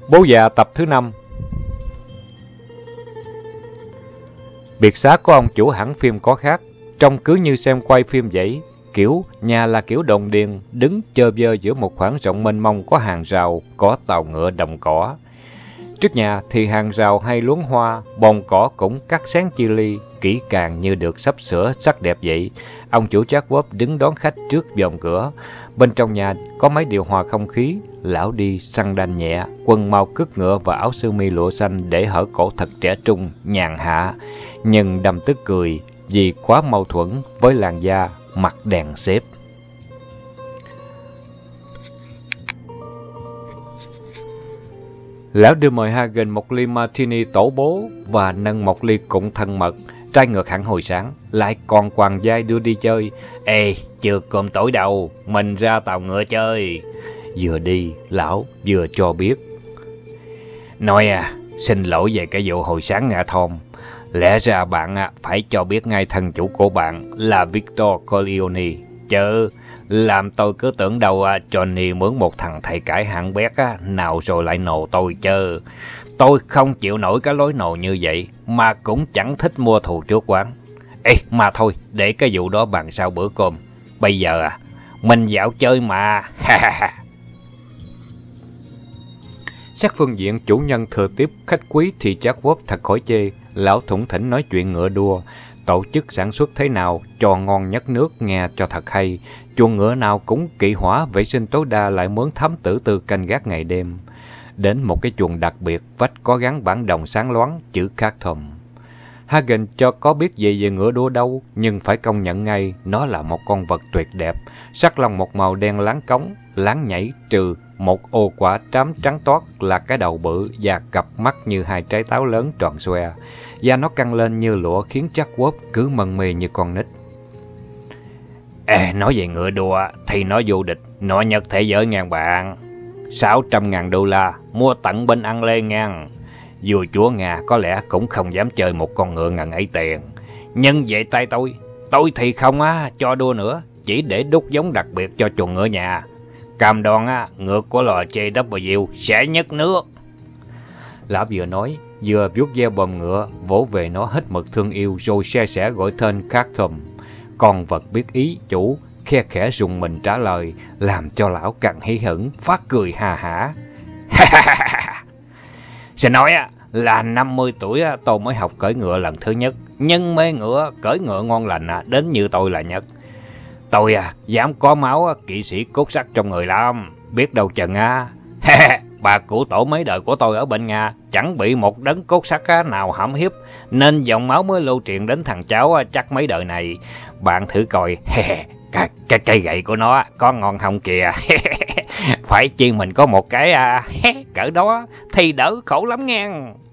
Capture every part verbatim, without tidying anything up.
Bố già tập thứ năm. Biệt xá của ông chủ hãng phim có khác, trông cứ như xem quay phim vậy. Kiểu nhà là kiểu đồng điền, đứng chơ vơ giữa một khoảng rộng mênh mông có hàng rào, có tàu ngựa đồng cỏ. Trước nhà thì hàng rào hay luống hoa, bồn cỏ cũng cắt xén chia ly, kỹ càng như được sắp sửa sắc đẹp vậy. Ông chủ Jack đứng đón khách trước vòng cửa. Bên trong nhà có máy điều hòa không khí. Lão đi xăng đanh nhẹ, quần màu cước ngựa và áo sơ mi lụa xanh để hở cổ thật trẻ trung, nhàn hạ. Nhưng đâm tức cười vì quá mâu thuẫn với làn da mặt đèn xếp. Lão đưa mời Hagen một ly martini tổ bố và nâng một ly cụng thân mật. Trai ngược hẳn hồi sáng, lại còn quàng vai đưa đi chơi. Ê, chưa cơm tối đâu, mình ra tàu ngựa chơi. Vừa đi, lão vừa cho biết. Nói à, xin lỗi về cái vụ hồi sáng ngã thom. Lẽ ra bạn phải cho biết ngay thân chủ của bạn là Victor Corleone. Chứ làm tôi cứ tưởng đâu Johnny mướn một thằng thầy cải hạng bét nào rồi lại nổ tôi chứ. Tôi không chịu nổi cái lối nổ như vậy, mà cũng chẳng thích mua thù trước quán. Ê, mà thôi, để cái vụ đó bàn sau bữa cơm. Bây giờ à, mình dạo chơi mà. Xét phương diện chủ nhân thừa tiếp khách quý thì Jack Wolf thật khỏi chê. Lão thủng thỉnh nói chuyện ngựa đua, tổ chức sản xuất thế nào cho ngon nhất nước nghe cho thật hay. Chuồng ngựa nào cũng kỵ hỏa, vệ sinh tối đa, lại mướn thám tử tư canh gác ngày đêm. Đến một cái chuồng đặc biệt, vách có gắn bản đồng sáng loáng chữ Carthom. Hagen cho có biết gì về ngựa đua đâu, nhưng phải công nhận ngay nó là một con vật tuyệt đẹp. Sắc lông một màu đen láng cống, láng nhảy, trừ một ô quả trám trắng toát là cái đầu bự và cặp mắt như hai trái táo lớn tròn xoe. Da nó căng lên như lụa khiến Jack Wolf cứ mân mê như con nít. À, nói về ngựa đua thì nó vô địch, nó nhất thế giới ngàn bạn. Sáu trăm ngàn đô la, mua tận bên ăn lê ngang. Vua chúa Nga có lẽ cũng không dám chơi một con ngựa ngần ấy tiền. Nhưng về tay tôi, tôi thì không á cho đua nữa, chỉ để đúc giống đặc biệt cho chuồng ngựa nhà. Cam đoan á, ngựa của lò chê W sẽ nhất nước. Lão vừa nói, vừa vuốt ve bờm ngựa, vỗ về nó hết mực thương yêu rồi xe sẻ gọi tên Carthom. Con vật biết ý chủ, khe khẽ rùng mình trả lời, làm cho lão càng hí hửng, phát cười hà hả. Sẽ nói á, là năm mươi tuổi á, tôi mới học cưỡi ngựa lần thứ nhất, nhưng mê ngựa, cưỡi ngựa ngon lành á, đến như tôi là nhất. Tôi à, dám có máu á, kỵ sĩ cốt sắt trong người lắm, biết đâu chừng á. Bà cụ tổ mấy đời của tôi ở bên Nga chẳng bị một đấng cốt sắt nào hãm hiếp, nên dòng máu mới lưu truyền đến thằng cháu chắc mấy đời này. Bạn thử coi, cái, cái cây gậy của nó có ngon không kìa. Phải chi mình có một cái à, cỡ đó thì đỡ khổ lắm nghe.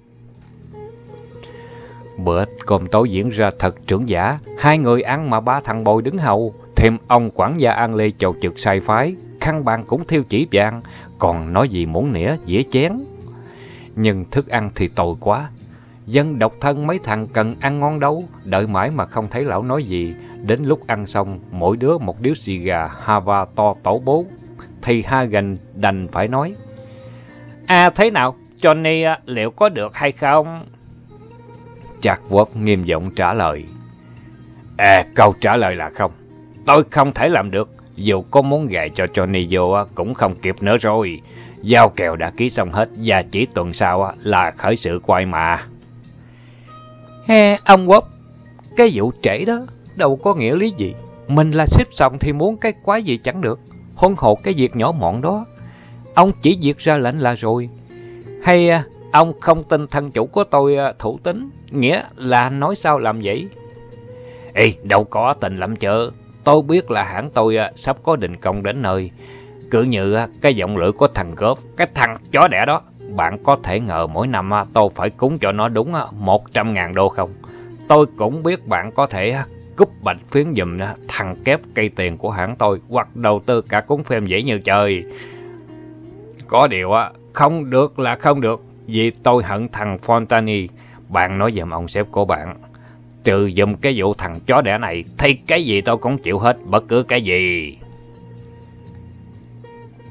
Bữa cơm tối diễn ra thật trưởng giả, hai người ăn mà ba thằng bồi đứng hầu, thêm ông quản gia An Lê chầu trực sai phái, khăn bàn cũng thiêu chỉ vàng, còn nói gì muỗng nĩa dĩa chén. Nhưng thức ăn thì tồi quá, dân độc thân mấy thằng cần ăn ngon đâu, đợi mãi mà không thấy lão nói gì. Đến lúc ăn xong, mỗi đứa một điếu xì gà Hava to tổ bố, thì Hagen đành phải nói. À thế nào, Johnny liệu có được hay không? Jack Wolf nghiêm giọng trả lời. À, câu trả lời là không. Tôi không thể làm được, dù có muốn gài cho Johnny vô cũng không kịp nữa rồi. Giao kèo đã ký xong hết và chỉ tuần sau là khởi sự quay mà. He, ông Wolf, cái vụ trễ đó đâu có nghĩa lý gì. Mình là xếp xong thì muốn cái quái gì chẳng được. Huân hộ cái việc nhỏ mọn đó, ông chỉ việc ra lệnh là rồi. Hay ông không tin thân chủ của tôi thủ tín, nghĩa là nói sao làm vậy? Ê, đâu có tình lắm chứ. Tôi biết là hãng tôi sắp có đình công đến nơi. Cứ như cái giọng lưỡi của thằng Góp, cái thằng chó đẻ đó, bạn có thể ngờ mỗi năm tôi phải cúng cho nó đúng một trăm ngàn đô không? Tôi cũng biết bạn có thể cúp bạch phiến giùm thằng kép cây tiền của hãng tôi, hoặc đầu tư cả cuốn phim dễ như trời. Có điều á, không được là không được, vì tôi hận thằng Fontani. Bạn nói giùm ông sếp của bạn, trừ giùm cái vụ thằng chó đẻ này, thì cái gì tôi cũng chịu hết, bất cứ cái gì.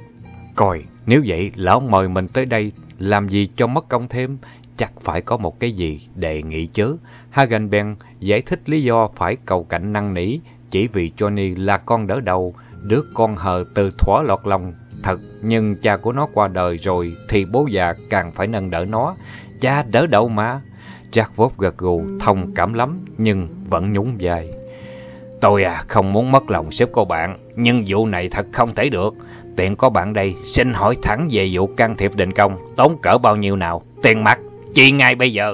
Coi, nếu vậy lão mời mình tới đây làm gì cho mất công thêm, chắc phải có một cái gì đề nghị chứ. Hagen bèn giải thích lý do phải cầu cạnh năn nỉ, chỉ vì Johnny là con đỡ đầu, đứa con hờ từ thuở lọt lòng thật, nhưng cha của nó qua đời rồi thì bố già càng phải nâng đỡ nó. Cha đỡ đầu mà. Jack Wolf gật gù, thông cảm lắm, nhưng vẫn nhún vai. Tôi à, không muốn mất lòng sếp của bạn, nhưng vụ này thật không thể được. Tiện có bạn đây, xin hỏi thẳng về vụ can thiệp đình công, tốn cỡ bao nhiêu nào? Tiền mặt, chi ngay bây giờ.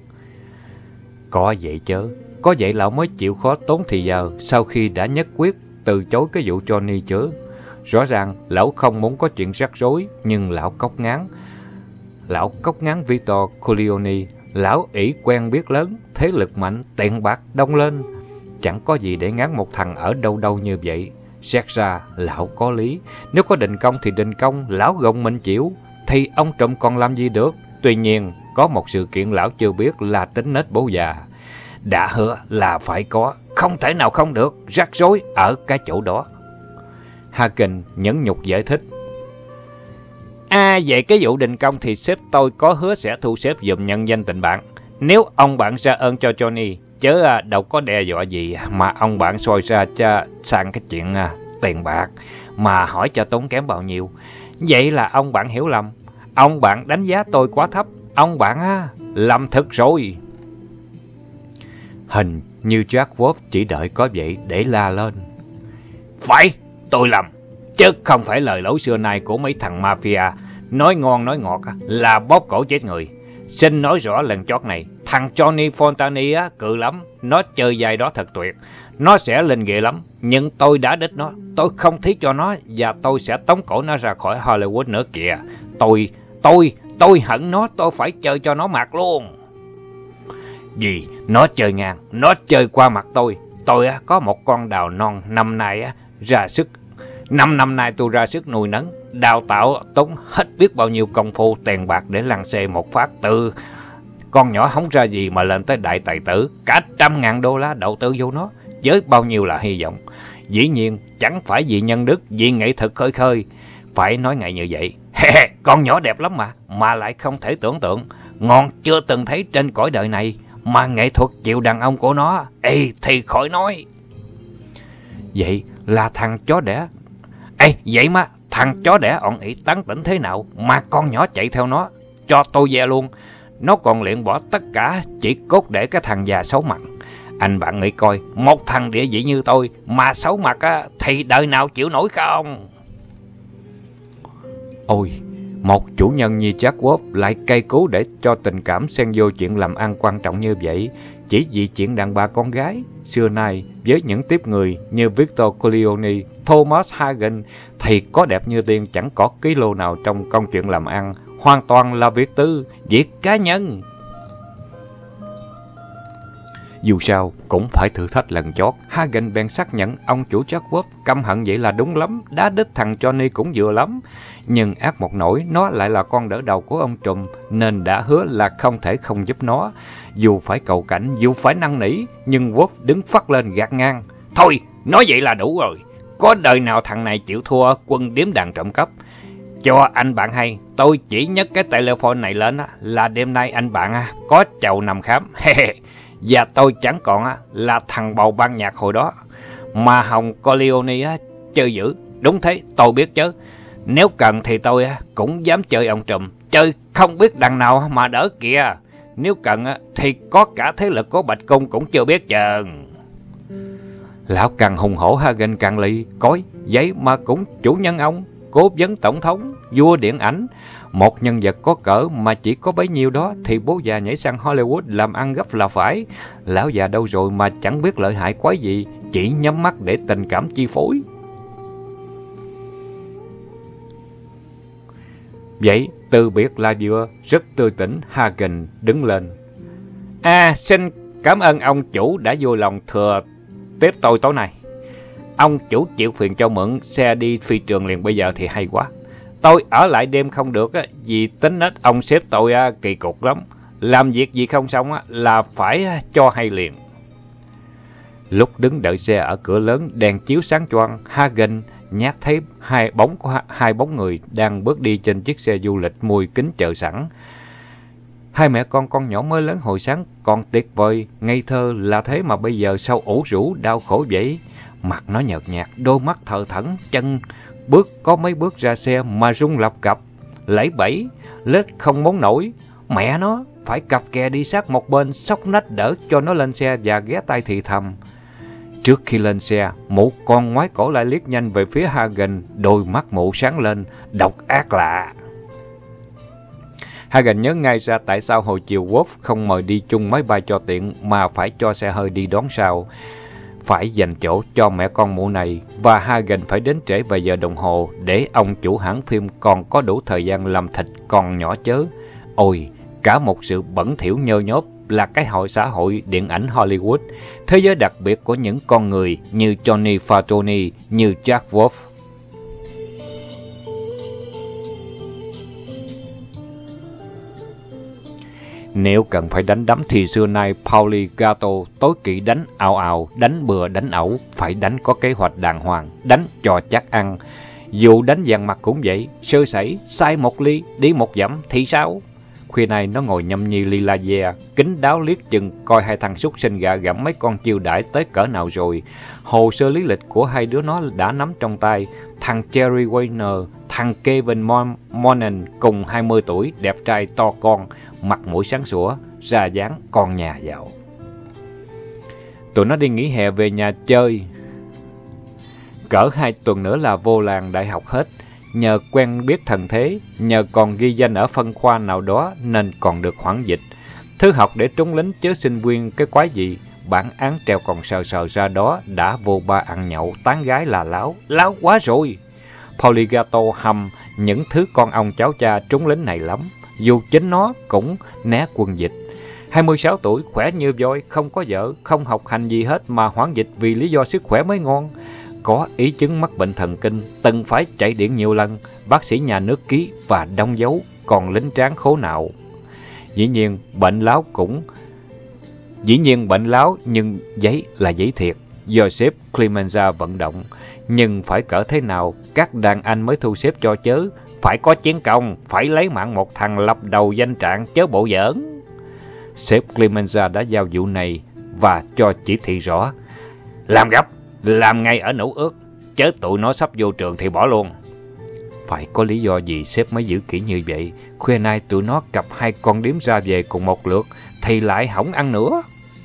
Có vậy chớ, có vậy lão mới chịu khó tốn thì giờ sau khi đã nhất quyết từ chối cái vụ Johnny chớ. Rõ ràng lão không muốn có chuyện rắc rối, nhưng lão cốc ngán. Lão cốc ngán Victor Corleone, lão ỷ quen biết lớn, thế lực mạnh, tiền bạc đông lên. Chẳng có gì để ngán một thằng ở đâu đâu như vậy. Xét ra, lão có lý. Nếu có đình công thì đình công, lão gồng mình chịu. Thì ông trùm còn làm gì được. Tuy nhiên, có một sự kiện lão chưa biết là tính nết bố già. Đã hứa là phải có, không thể nào không được, rắc rối ở cái chỗ đó. Hagen nhẫn nhục giải thích. À, về cái vụ đình công thì sếp tôi có hứa sẽ thu xếp giùm nhân danh tình bạn. Nếu ông bạn ra ơn cho Johnny, chớ đâu có đe dọa gì mà ông bạn soi ra cho sang cái chuyện à, tiền bạc, mà hỏi cho tốn kém bao nhiêu. Vậy là ông bạn hiểu lầm. Ông bạn đánh giá tôi quá thấp. Ông bạn á, làm thực rồi. Hình như Jack Wolf chỉ đợi có vậy để la lên. Phải, tôi lầm. Chứ không phải lời lối xưa nay của mấy thằng mafia. Nói ngon nói ngọt là bóp cổ chết người. Xin nói rõ lần chót này. Thằng Johnny Fontani á, cự lắm. Nó chơi vai đó thật tuyệt. Nó sẽ lên ghệ lắm. Nhưng tôi đã đích nó. Tôi không thiết cho nó. Và tôi sẽ tống cổ nó ra khỏi Hollywood nữa kìa. Tôi, tôi, tôi hận nó. Tôi phải chơi cho nó mặt luôn. Vì nó chơi ngang. Nó chơi qua mặt tôi. Tôi á, có một con đào non năm nay á, ra sức. Năm năm nay tôi ra sức nuôi nấng. Đào tạo tốn hết biết bao nhiêu công phu tiền bạc để lăn xê một phát từ con nhỏ không ra gì mà lên tới đại tài tử. Cả trăm ngàn đô la đầu tư vô nó. Với bao nhiêu là hy vọng. Dĩ nhiên chẳng phải vì nhân đức, vì nghệ thuật khơi khơi. Phải nói ngay như vậy. Con nhỏ đẹp lắm mà. Mà lại không thể tưởng tượng. Ngon chưa từng thấy trên cõi đời này. Mà nghệ thuật chịu đàn ông của nó, ê thì khỏi nói. Vậy là thằng chó đẻ. Ê vậy mà thằng chó đẻ ọn ỉ tán tỉnh thế nào mà con nhỏ chạy theo nó. Cho tôi ve luôn. Nó còn luyện bỏ tất cả chỉ cốt để cái thằng già xấu mặt. Anh bạn nghĩ coi, một thằng địa vị như tôi mà xấu mặt á, thì đời nào chịu nổi không? Ôi, một chủ nhân như Jack Wolf lại cay cú để cho tình cảm xen vô chuyện làm ăn quan trọng như vậy, chỉ vì chuyện đàn bà con gái. Xưa nay, với những tiếp người như Victor Corleone, Thomas Hagen thì có đẹp như tiên chẳng có ký lô nào trong công chuyện làm ăn, hoàn toàn là việc tư, việc cá nhân. Dù sao, cũng phải thử thách lần chót. Hagen bèn xác nhận ông chủ Jack Wolf căm hận vậy là đúng lắm, đá đít thằng Johnny cũng vừa lắm. Nhưng ác một nỗi, nó lại là con đỡ đầu của ông trùm, nên đã hứa là không thể không giúp nó. Dù phải cầu cảnh, dù phải năn nỉ, nhưng Wolf đứng phắt lên gạt ngang. Thôi, nói vậy là đủ rồi. Có đời nào thằng này chịu thua quân điếm đàn trộm cắp. Cho anh bạn hay, tôi chỉ nhấc cái telephone này lên là đêm nay anh bạn có chầu nằm khám. Và tôi chẳng còn là thằng bầu ban nhạc hồi đó. Mà Hồng Corleone chơi dữ. Đúng thế, tôi biết chứ. Nếu cần thì tôi cũng dám chơi ông trùm. Chơi không biết đằng nào mà đỡ kìa. Nếu cần thì có cả thế lực của Bạch Cung cũng chưa biết chừng. Lão càng hùng hổ Hagen càng lì. Cối, vậy mà cũng chủ nhân ông. Cố vấn tổng thống, vua điện ảnh. Một nhân vật có cỡ mà chỉ có bấy nhiêu đó thì bố già nhảy sang Hollywood làm ăn gấp là phải. Lão già đâu rồi mà chẳng biết lợi hại quái gì, chỉ nhắm mắt để tình cảm chi phối. Vậy từ biệt là vừa, rất tươi tỉnh. Hagen đứng lên. À, xin cảm ơn ông chủ đã vui lòng thừa tiếp tôi tối nay. Ông chủ chịu phiền cho mượn xe đi phi trường liền bây giờ thì hay quá. Tôi ở lại đêm không được vì tính nết ông sếp tôi kỳ cục lắm. Làm việc gì không xong là phải cho hay liền. Lúc đứng đợi xe ở cửa lớn, đèn chiếu sáng choang, Hagen nhát thấy hai bóng của hai bóng người đang bước đi trên chiếc xe du lịch mùi kính chờ sẵn. Hai mẹ con con nhỏ mới lớn hồi sáng còn tuyệt vời, ngây thơ là thế mà bây giờ sao ủ rũ đau khổ vậy? Mặt nó nhợt nhạt, đôi mắt thờ thẫn, chân bước có mấy bước ra xe mà rung lập cập, lẫy bẫy, lết không muốn nổi. Mẹ nó phải cặp kè đi sát một bên, xốc nách đỡ cho nó lên xe và ghé tai thì thầm. Trước khi lên xe, mụ con ngoái cổ lại liếc nhanh về phía Hagen, đôi mắt mụ sáng lên, độc ác lạ. Hagen nhớ ngay ra tại sao hồi chiều Wolf không mời đi chung máy bay cho tiện mà phải cho xe hơi đi đón sau. Phải dành chỗ cho mẹ con mụ này và Hagen phải đến trễ vài giờ đồng hồ để ông chủ hãng phim còn có đủ thời gian làm thịt con nhỏ chớ. Ôi, cả một sự bẩn thỉu nhơ nhớp là cái hội xã hội điện ảnh Hollywood, thế giới đặc biệt của những con người như Johnny Fatoni, như Jack Wolf. Nếu cần phải đánh đấm thì xưa nay Paulie Gato tối kỵ đánh ào ào, đánh bừa đánh ẩu, phải đánh có kế hoạch đàng hoàng, đánh cho chắc ăn. Dù đánh dàn mặt cũng vậy, sơ sẩy, sai một ly, đi một dặm thì sao? Khuya nay nó ngồi nhâm nhi ly lager, kính đáo liếc chừng coi hai thằng súc sinh gạ gẫm mấy con chiêu đãi tới cỡ nào rồi. Hồ sơ lý lịch của hai đứa nó đã nắm trong tay. Thằng Jerry Weiner, thằng Kevin Mon Monen cùng hai mươi tuổi, đẹp trai to con, mặt mũi sáng sủa, ra dáng con nhà giàu. Tụi nó đi nghỉ hè về nhà chơi. Cỡ hai tuần nữa là vô làng đại học hết. Nhờ quen biết thần thế, nhờ còn ghi danh ở phân khoa nào đó nên còn được hoãn dịch. Thứ học để trúng lính chớ sinh viên cái quái gì, bản án treo còn sờ sờ ra đó, đã vô ba ăn nhậu, tán gái là láo, láo quá rồi. Poligato hầm những thứ con ông cháu cha trúng lính này lắm, dù chính nó cũng né quân dịch. hai mươi sáu tuổi, khỏe như voi, không có vợ, không học hành gì hết mà hoãn dịch vì lý do sức khỏe mới ngon. Có ý chứng mắc bệnh thần kinh, từng phải chạy điện nhiều lần, bác sĩ nhà nước ký và đóng dấu, còn lính tráng khổ não. Dĩ nhiên bệnh láo cũng... Dĩ nhiên bệnh láo nhưng giấy là giấy thiệt, do sếp Clemenza vận động. Nhưng phải cỡ thế nào, các đàn anh mới thu xếp cho chớ. Phải có chiến công, phải lấy mạng một thằng lập đầu danh trạng chớ bộ giỡn. Sếp Clemenza đã giao vụ này và cho chỉ thị rõ. Làm gấp, làm ngay ở nũ ước, chớ tụi nó sắp vô trường thì bỏ luôn. Phải có lý do gì sếp mới giữ kỹ như vậy? Khuya nay tụi nó cặp hai con điếm ra về cùng một lượt thì lại hỏng ăn nữa.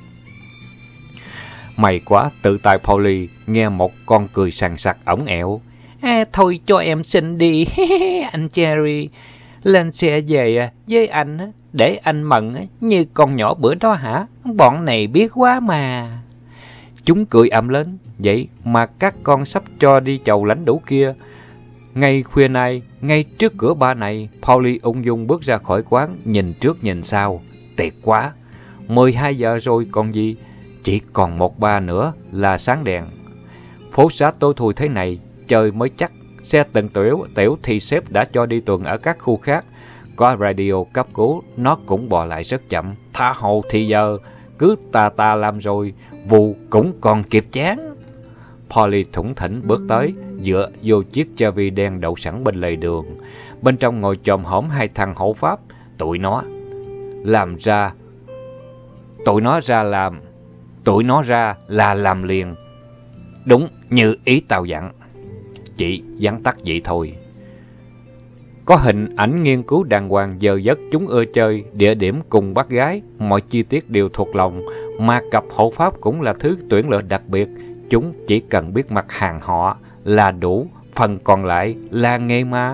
May quá, tự tay Paulie nghe một con cười sằng sặc ổng ẹo. À, thôi cho em xin đi, anh Jerry. Lên xe về với anh, để anh mận như con nhỏ bữa đó hả? Bọn này biết quá mà. Chúng cười ầm lên, vậy mà các con sắp cho đi chầu lãnh đủ kia. Ngay khuya nay, ngay trước cửa ba này, Paulie ung dung bước ra khỏi quán, nhìn trước nhìn sau. Tuyệt quá, mười hai giờ rồi còn gì, chỉ còn một ba nữa là sáng đèn. Phố xá tối thui thế này, trời mới chắc, xe từng tiểu, tiểu thì sếp đã cho đi tuần ở các khu khác. Có radio cấp cứu, nó cũng bò lại rất chậm. Tha hồ thì giờ, cứ tà tà làm rồi, vụ cũng còn kịp chán. Paulie thủng thỉnh bước tới, dựa vô chiếc Chevy đen đậu sẵn bên lề đường. Bên trong ngồi chòm hổm hai thằng hộ pháp. Tụi nó làm ra, tụi nó ra làm, tụi nó ra là làm liền. Đúng như ý tao dặn. Chỉ vắn tắt vậy thôi. Có hình ảnh nghiên cứu đàng hoàng, giờ giấc chúng ưa chơi, địa điểm cùng bác gái, mọi chi tiết đều thuộc lòng, mà cặp hộ pháp cũng là thứ tuyển lựa đặc biệt. Chúng chỉ cần biết mặt hàng họ là đủ, phần còn lại là nghề ma.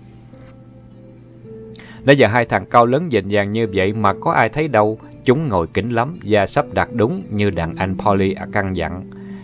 Nãy giờ hai thằng cao lớn dịnh dàng như vậy mà có ai thấy đâu. Chúng ngồi kín lắm và sắp đặt đúng như đàn anh Paulie căn dặn.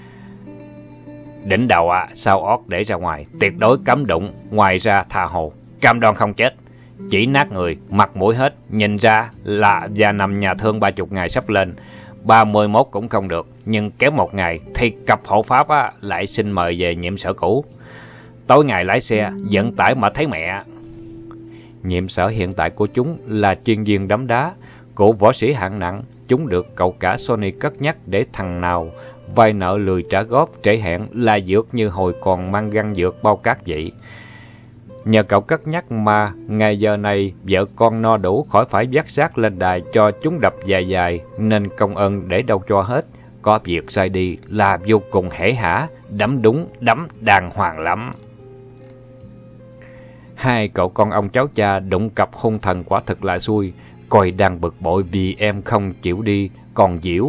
Đỉnh đầu à, sao ót để ra ngoài, tuyệt đối cấm đụng, ngoài ra tha hồ, cam đoan không chết. Chỉ nát người, mặt mũi hết, nhìn ra là và nằm nhà thương ba chục ngày sắp lên. Ba mươi mốt cũng không được, nhưng kéo một ngày thì cặp hộ pháp á, lại xin mời về nhiệm sở cũ. Tối ngày lái xe, vận tải mà thấy mẹ. Nhiệm sở hiện tại của chúng là chuyên viên đấm đá, của võ sĩ hạng nặng. Chúng được cậu cả Sony cất nhắc để thằng nào vay nợ lười trả góp, trễ hẹn là dược như hồi còn mang găng dược bao cát vậy. Nhờ cậu cất nhắc mà ngày giờ này vợ con no đủ khỏi phải vác xác lên đài cho chúng đập dài dài, nên công ơn để đâu cho hết. Có việc sai đi là vô cùng hể hả, đắm đúng, đắm đàng hoàng lắm. Hai cậu con ông cháu cha đụng cặp hung thần quả thực là xui. Coi đang bực bội vì em không chịu đi, còn Diễu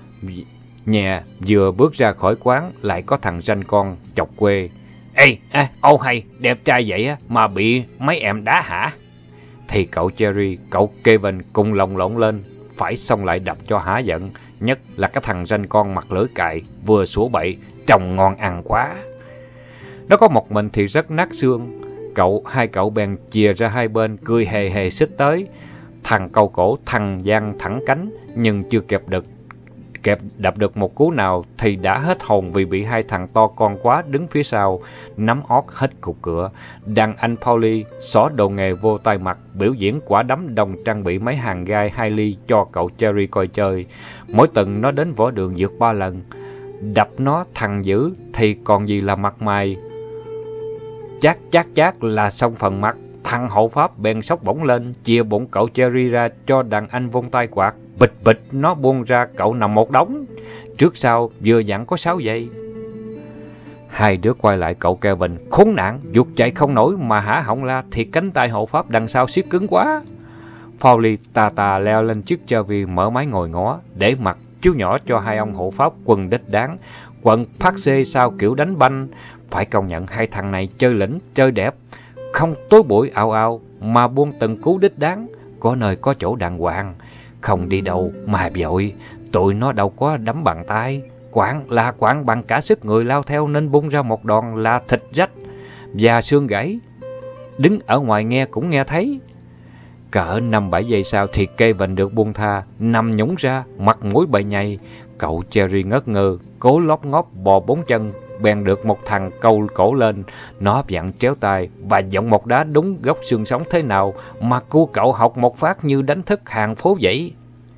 nhà vừa bước ra khỏi quán lại có thằng ranh con chọc quê. Ê, à, ô hay, đẹp trai vậy á, mà bị mấy em đá hả? Thì cậu Cherry, cậu Kevin cùng lồng lộn lên, phải xông lại đập cho hả giận. Nhất là cái thằng ranh con mặt lưỡi cài, vừa sủa bậy, trông ngon ăn quá. Nó có một mình thì rất nát xương. Cậu, hai cậu bèn chìa ra hai bên, cười hề hề xích tới. Thằng câu cổ, thằng giang thẳng cánh, nhưng chưa kịp được kẹp đập được một cú nào thì đã hết hồn vì bị hai thằng to con quá đứng phía sau, nắm ót hết cục cửa. Đàn anh Pauli xỏ đồ nghề vô tay mặt, biểu diễn quả đấm đồng trang bị mấy hàng gai hai ly cho cậu Cherry coi chơi. Mỗi tuần nó đến võ đường vượt ba lần. Đập nó thằng dữ thì còn gì là mặt mày. Chát chát chát là xong phần mặt. Thằng hộ pháp bèn sốc bổng lên, chia bụng cậu Cherry ra cho đàn anh vung tay quạt. Bịch bịch nó buông ra cậu nằm một đống. Trước sau vừa dặn có sáu giây. Hai đứa quay lại cậu Kevin. Khốn nạn, giục chạy không nổi mà hả họng la thì cánh tay hộ pháp đằng sau siết cứng quá. Pauli tà tà leo lên chiếc Chevy mở máy ngồi ngó, để mặt chiếu nhỏ cho hai ông hộ pháp quần đích đáng. Quần phát xê sao kiểu đánh banh. Phải công nhận hai thằng này chơi lĩnh, chơi đẹp. Không tối bụi ào ào mà buông từng cú đích đáng. Có nơi có chỗ đàng hoàng. Không đi đâu mà vội. Tụi nó đâu có đấm bằng tay. Quảng là quảng bằng cả sức người lao theo, nên bung ra một đòn là thịt rách và xương gãy. Đứng ở ngoài nghe cũng nghe thấy. Cỡ năm bảy giây sau thì Kevin được buông tha, nằm nhũng ra, mặt mũi bầy nhầy. Cậu Cherry ngất ngơ, cố lóp ngóp bò bốn chân, bèn được một thằng câu cổ lên. Nó vặn tréo tay và giọng một đá đúng góc xương sống thế nào mà cô cậu học một phát như đánh thức hàng phố vậy.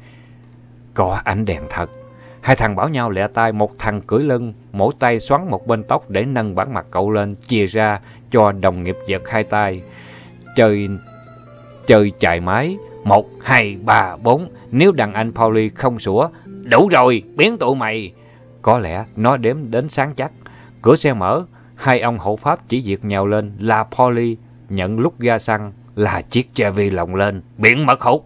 Có ánh đèn thật. Hai thằng bảo nhau lẹ tay, một thằng cưỡi lưng, mỗi tay xoắn một bên tóc để nâng bản mặt cậu lên, chia ra cho đồng nghiệp giật hai tay. Chơi chơi chài máy, một, hai, ba, bốn. Nếu đàn anh Pauli không sủa, đủ rồi, biến tụi mày. Có lẽ nó đếm đến sáng chắc. Cửa xe mở, hai ông hộ pháp chỉ việc nhào lên là Pauli nhận lúc ga xăng, là chiếc Chevy lồng lên, biển mật hụt.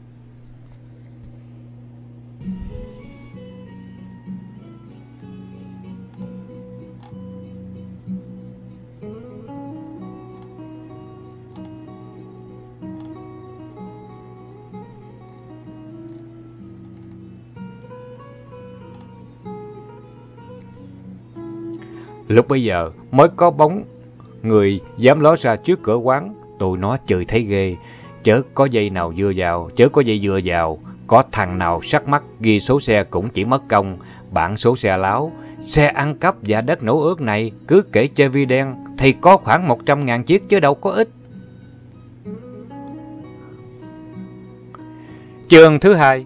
Lúc bấy giờ mới có bóng người dám ló ra trước cửa quán. Tụi nó chửi thấy ghê. Chớ có dây nào vừa vào, chớ có dây vừa vào. Có thằng nào sắc mắt ghi số xe cũng chỉ mất công. Bản số xe láo. Xe ăn cắp và đất nổ ướt này, cứ kể Chevy đen thì có khoảng một trăm ngàn chiếc chứ đâu có ít. Chương thứ hai.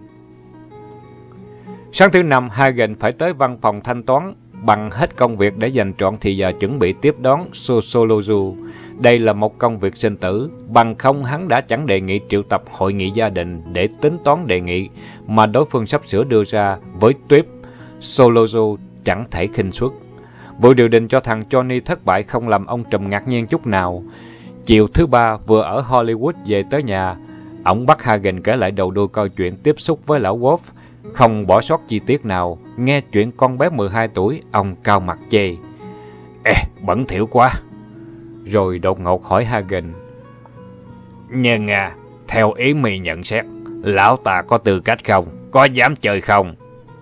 Sáng thứ năm, Hagen phải tới văn phòng thanh toán bằng hết công việc để dành trọn thì giờ chuẩn bị tiếp đón Sosolozu. Đây là một công việc sinh tử, bằng không hắn đã chẳng đề nghị triệu tập hội nghị gia đình để tính toán đề nghị mà đối phương sắp sửa đưa ra với tuyếp. Solozu chẳng thể khinh suất. Vụ điều đình cho thằng Johnny thất bại không làm ông trùm ngạc nhiên chút nào. Chiều thứ ba vừa ở Hollywood về tới nhà, ông bắt Hagen kể lại đầu đuôi câu chuyện tiếp xúc với lão Wolf, không bỏ sót chi tiết nào. Nghe chuyện con bé mười hai tuổi, ông cao mặt chê. Ê, bẩn thỉu quá. Rồi đột ngột hỏi Hagen. Nhưng à, theo ý mày nhận xét, lão ta có tư cách không? Có dám chơi không?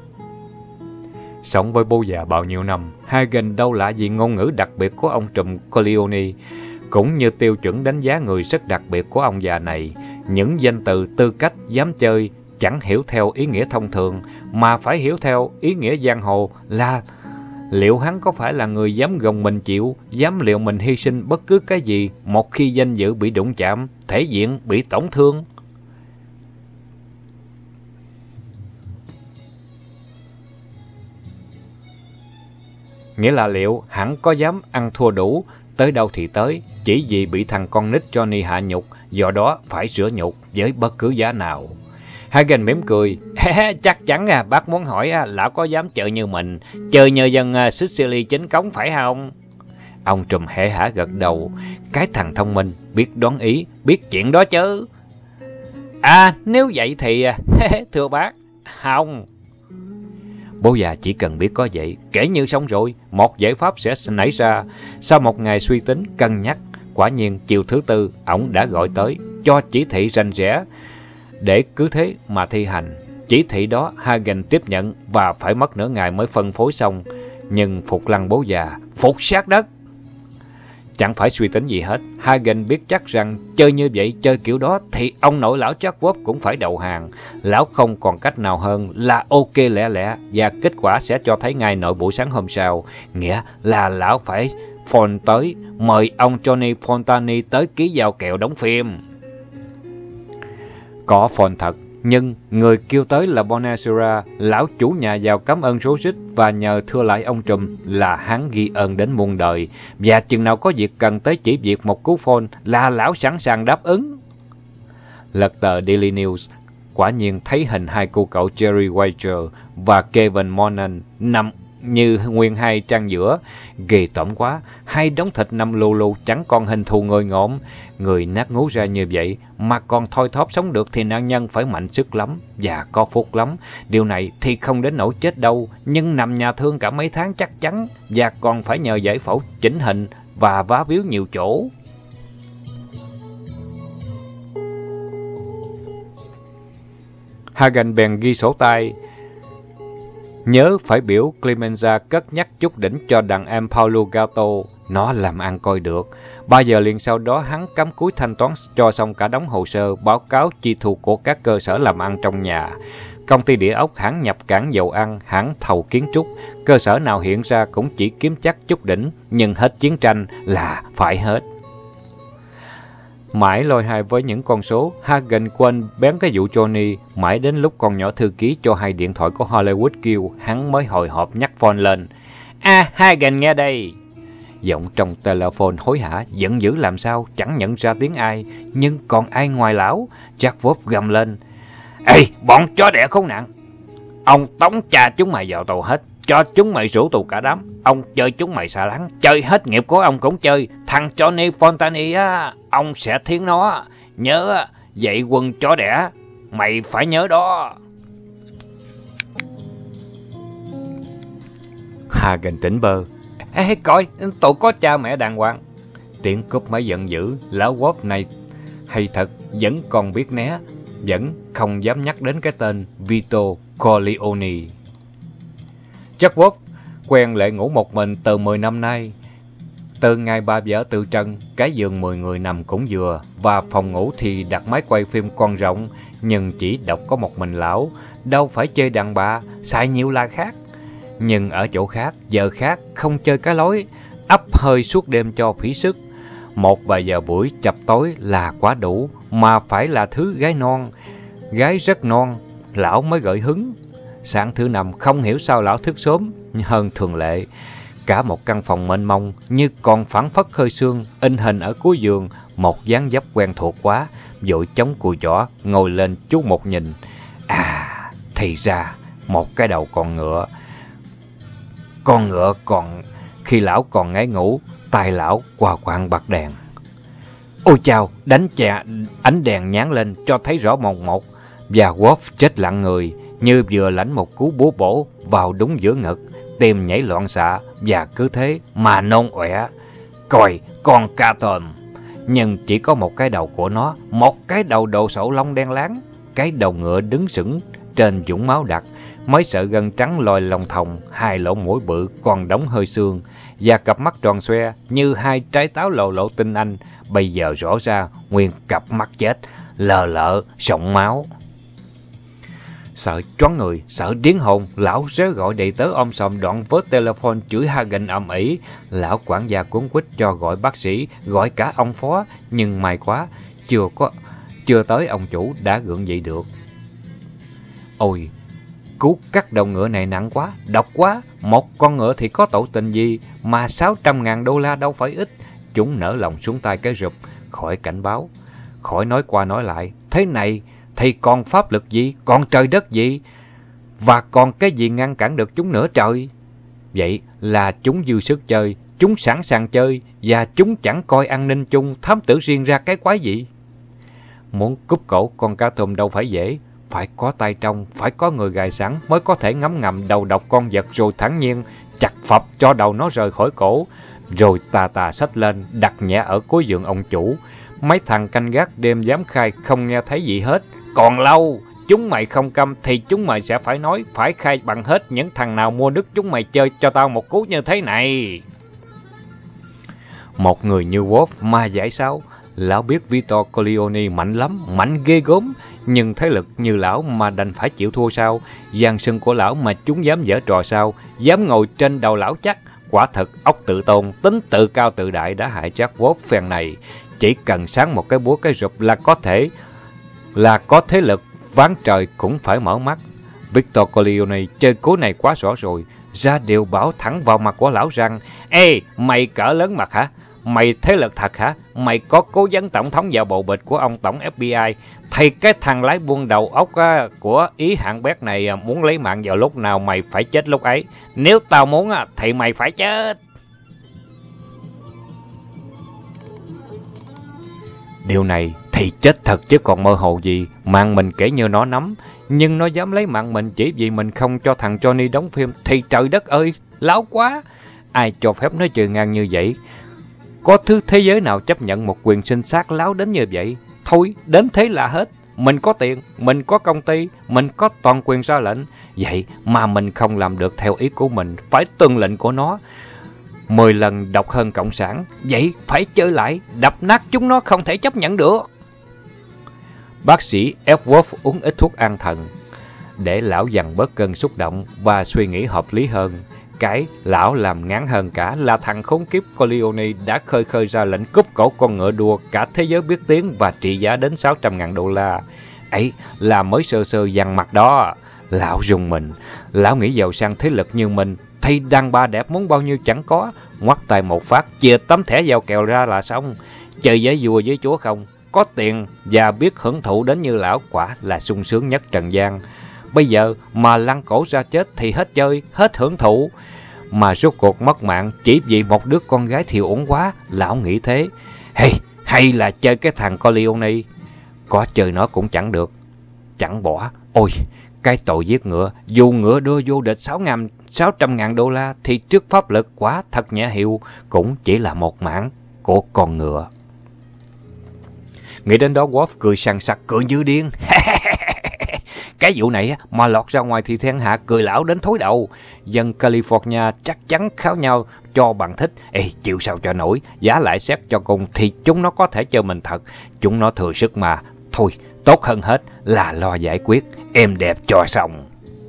Sống với bố già bao nhiêu năm, Hagen đâu lạ gì ngôn ngữ đặc biệt của ông trùm Corleone, cũng như tiêu chuẩn đánh giá người rất đặc biệt của ông già này. Những danh từ tư cách, dám chơi chẳng hiểu theo ý nghĩa thông thường, mà phải hiểu theo ý nghĩa giang hồ là liệu hắn có phải là người dám gồng mình chịu, dám liệu mình hy sinh bất cứ cái gì một khi danh dự bị đụng chạm, thể diện bị tổn thương. Nghĩa là liệu hẳn có dám ăn thua đủ, tới đâu thì tới, chỉ vì bị thằng con nít Johnny hạ nhục, do đó phải rửa nhục với bất cứ giá nào. Hagen mỉm cười. Chắc chắn à, bác muốn hỏi à, lão có dám chơi như mình, chơi như dân uh, Sicily chính cống phải không? Ông Trùm hễ hả gật đầu. Cái thằng thông minh, biết đoán ý, biết chuyện đó chứ. À, nếu vậy thì thưa bác, không. Bố già chỉ cần biết có vậy, kể như xong rồi, một giải pháp sẽ nảy ra. Sau một ngày suy tính, cân nhắc, quả nhiên chiều thứ tư, ổng đã gọi tới, cho chỉ thị rành rẽ, để cứ thế mà thi hành. Chỉ thị đó Hagen tiếp nhận và phải mất nửa ngày mới phân phối xong. Nhưng phục lăng bố già, phục sát đất. Chẳng phải suy tính gì hết, Hagen biết chắc rằng chơi như vậy, chơi kiểu đó thì ông nội lão Jacob cũng phải đầu hàng. Lão không còn cách nào hơn là ok lẹ lẹ, và kết quả sẽ cho thấy ngay nội buổi sáng hôm sau. Nghĩa là lão phải phone tới, mời ông Johnny Fontani tới ký giao kèo đóng phim. Có phone thật, nhưng người kêu tới là Bonasera, lão chủ nhà giàu cảm ơn rối rít và nhờ thưa lại ông Trùm là hắn ghi ơn đến muôn đời, và chừng nào có việc cần tới chỉ việc một cú phone là lão sẵn sàng đáp ứng. Lật tờ Daily News, quả nhiên thấy hình hai cô cậu Jerry Wager và Kevin Monan nằm như nguyên hai trang giữa. Ghê tởm quá, hai đống thịt nằm lù lù chẳng còn hình thù ngồi ngộm. Người nát ngú ra như vậy mà còn thoi thóp sống được thì nạn nhân phải mạnh sức lắm và có phúc lắm. Điều này thì không đến nỗi chết đâu, nhưng nằm nhà thương cả mấy tháng chắc chắn, và còn phải nhờ giải phẫu chỉnh hình và vá víu nhiều chỗ. Hagen bèn ghi sổ tay. Nhớ phải biểu Clemenza cất nhắc chút đỉnh cho đàn em Paulo Gatto, nó làm ăn coi được. Ba giờ liền sau đó hắn cắm cúi thanh toán cho xong cả đống hồ sơ, báo cáo chi thu của các cơ sở làm ăn trong nhà. Công ty địa ốc, hãng nhập cảng dầu ăn, hãng thầu kiến trúc, cơ sở nào hiện ra cũng chỉ kiếm chắc chút đỉnh, nhưng hết chiến tranh là phải hết. Mãi lôi hai với những con số, Hagen quên bén cái vụ Johnny, mãi đến lúc con nhỏ thư ký cho hai điện thoại của Hollywood kêu, hắn mới hồi hộp nhắc phone lên. À, Hagen nghe đây. Giọng trong telephone hối hả, giận dữ làm sao, chẳng nhận ra tiếng ai, nhưng còn ai ngoài lão. Jack Wolf gầm lên. Ê, bọn chó đẻ khốn nạn! Ông tống cha chúng mày vào tù hết, cho chúng mày rủ tù cả đám. Ông chơi chúng mày xa lắng, chơi hết nghiệp của ông cũng chơi. Thằng Johnny Fontani á, ông sẽ thiến nó. Nhớ, dạy quân chó đẻ, mày phải nhớ đó. Hagen tỉnh bơ. Ê, coi, tôi có cha mẹ đàng hoàng. Tiếng cúp máy giận dữ, lão Wolf này hay thật, vẫn còn biết né, vẫn không dám nhắc đến cái tên Vito Corleone. Jack Wolf quen lệ ngủ một mình từ mười năm nay. Từ ngày bà vợ tự trần, cái giường mười người nằm cũng vừa, và phòng ngủ thì đặt máy quay phim con rộng, nhưng chỉ độc có một mình lão, đâu phải chơi đàn bà, xài nhiều là khác. Nhưng ở chỗ khác, giờ khác, không chơi cái lối, ấp hơi suốt đêm cho phí sức. Một vài giờ buổi chập tối là quá đủ, mà phải là thứ gái non, gái rất non, lão mới gợi hứng. Sáng thứ năm không hiểu sao lão thức sớm hơn thường lệ. Cả một căn phòng mênh mông như còn phảng phất hơi sương, in hình ở cuối giường, một dáng dấp quen thuộc quá, vội chống cùi chỏ, ngồi lên chút một nhìn. À, thì ra, một cái đầu con ngựa. Con ngựa còn, khi lão còn ngáy ngủ, tay lão quà quạng bật đèn. Ôi chao, đánh chà, ánh đèn nhán lên cho thấy rõ mồn một, và Wolf chết lặng người, như vừa lãnh một cú búa bổ vào đúng giữa ngực, tim nhảy loạn xạ, và cứ thế mà nôn ọe. Coi, con Caton, nhưng chỉ có một cái đầu của nó, một cái đầu đồ sộ lông đen láng, cái đầu ngựa đứng sững trên vũng máu đặc, mấy sợi gân trắng lòi lòng thòng, hai lỗ mũi bự còn đóng hơi xương, và cặp mắt tròn xoe như hai trái táo lộ lộ tinh anh, bây giờ rõ ra nguyên cặp mắt chết, lờ lợ, sọng máu. Sợ choáng người, sợ điếng hồn, lão réo gọi đầy tớ om sòm, đoạn vớt telephone chửi Hagen ầm ĩ. Lão quản gia cuống quýt cho gọi bác sĩ, gọi cả ông phó, nhưng may quá, chưa có chưa tới ông chủ đã gượng dậy được. Ôi, cú cắt đầu ngựa này nặng quá, độc quá, một con ngựa thì có tội tình gì, mà sáu trăm ngàn đô la đâu phải ít. Chúng nở lòng xuống tay cái rụp, khỏi cảnh báo, khỏi nói qua nói lại. Thế này thì còn pháp lực gì, còn trời đất gì, và còn cái gì ngăn cản được chúng nữa trời? Vậy là chúng dư sức chơi, chúng sẵn sàng chơi, và chúng chẳng coi an ninh chung, thám tử riêng ra cái quái gì. Muốn cúp cổ con cá tôm đâu phải dễ, phải có tay trong, phải có người gài sẵn mới có thể ngấm ngầm đầu độc con vật, rồi thẳng nhiên chặt phập cho đầu nó rời khỏi cổ, rồi tà tà xách lên đặt nhẹ ở cuối giường ông chủ. Mấy thằng canh gác đêm dám khai không nghe thấy gì hết. Còn lâu, chúng mày không câm thì chúng mày sẽ phải nói, phải khai bằng hết những thằng nào mua nước chúng mày chơi cho tao một cú như thế này. Một người như Wolf ma giải sao? Lão biết Vito Corleone mạnh lắm, mạnh ghê gớm, nhưng thế lực như lão mà đành phải chịu thua sao? Gian sân của lão mà chúng dám giở trò sao? Dám ngồi trên đầu lão chắc? Quả thật óc tự tôn, tính tự cao tự đại đã hại Jack Wolf phen này. Chỉ cần sáng một cái búa cái rụp là có thể, là có thế lực, ván trời cũng phải mở mắt. Victor Corleone chơi cú này quá rõ rồi, ra điều bảo thẳng vào mặt của lão rằng: Ê, mày cỡ lớn mặt hả? Mày thế lực thật hả? Mày có cố vấn tổng thống vào bộ bịch của ông tổng ép bê i, thì cái thằng lái buôn đầu óc á, của Ý hạng bét này muốn lấy mạng vào lúc nào mày phải chết lúc ấy. Nếu tao muốn á, thì mày phải chết. Điều này thì chết thật chứ còn mơ hồ gì, mạng mình kể như nó nắm. Nhưng nó dám lấy mạng mình chỉ vì mình không cho thằng Johnny đóng phim thì trời đất ơi, láo quá. Ai cho phép nó chơi ngang như vậy? Có thứ thế giới nào chấp nhận một quyền sinh sát láo đến như vậy? Thôi, đến thế là hết. Mình có tiền, mình có công ty, mình có toàn quyền ra lệnh. Vậy mà mình không làm được theo ý của mình, phải tuân lệnh của nó. Mười lần độc hơn cộng sản. Vậy phải chơi lại, đập nát chúng nó không thể chấp nhận được. Bác sĩ Edward uống ít thuốc an thần, để lão dằn bớt cơn xúc động và suy nghĩ hợp lý hơn. Cái lão làm ngán hơn cả là thằng khốn kiếp Corleone đã khơi khơi ra lệnh cúp cổ con ngựa đua cả thế giới biết tiếng và trị giá đến sáu trăm ngàn đô la. Ấy là mới sơ sơ dằn mặt đó. Lão rùng mình. Lão nghĩ giàu sang thế lực như mình thì đàn bà đẹp muốn bao nhiêu chẳng có. Ngoắt tay một phát, chia tấm thẻ giao kèo ra là xong. Chơi với vua với chúa không? Có tiền và biết hưởng thụ đến như lão, quả là sung sướng nhất trần gian. Bây giờ mà lăn cổ ra chết thì hết chơi, hết hưởng thụ. Mà rốt cuộc mất mạng chỉ vì một đứa con gái thì uổng quá, lão nghĩ thế. Hay, hay là chơi cái thằng Corleone. Có chơi nó cũng chẳng được, chẳng bỏ. Ôi, cái tội giết ngựa, dù ngựa đưa vô địch sáu trăm ngàn đô la thì trước pháp lực quả thật nhẹ hiệu, cũng chỉ là một mảng của con ngựa. Nghĩ đến đó Wolf cười sằng sặc, cười như điên. Cái vụ này mà lọt ra ngoài thì thiên hạ cười lão đến thối đầu. Dân California chắc chắn kháo nhau cho bằng thích. Ê, chịu sao cho nổi, giá lại xét cho cùng thì chúng nó có thể chơi mình thật. Chúng nó thừa sức mà. Thôi, tốt hơn hết là lo giải quyết, êm đẹp cho xong.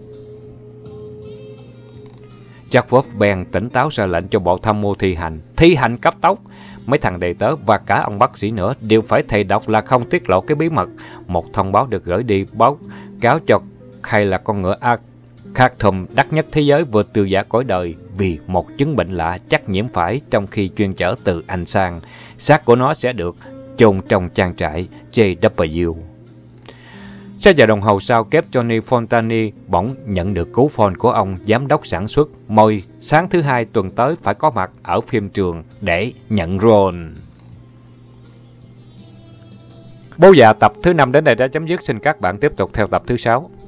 Jack Wolf bèn tỉnh táo ra lệnh cho bộ tham mưu thi hành. Thi hành cấp tốc. Mấy thằng đầy tớ và cả ông bác sĩ nữa đều phải thầy đọc là không tiết lộ cái bí mật. Một thông báo được gửi đi báo cáo cho hay là con ngựa Arcanum đắt nhất thế giới vừa từ giả cõi đời vì một chứng bệnh lạ chắc nhiễm phải trong khi chuyên chở từ Anh sang. Xác của nó sẽ được chôn trong trang trại J W. Sáu giờ đồng hồ sau, kép Johnny Fontani bỗng nhận được cú phone của ông giám đốc sản xuất. Mời sáng thứ hai tuần tới phải có mặt ở phim trường để nhận role. Bố già tập thứ năm đến đây đã chấm dứt. Xin các bạn tiếp tục theo tập thứ sáu.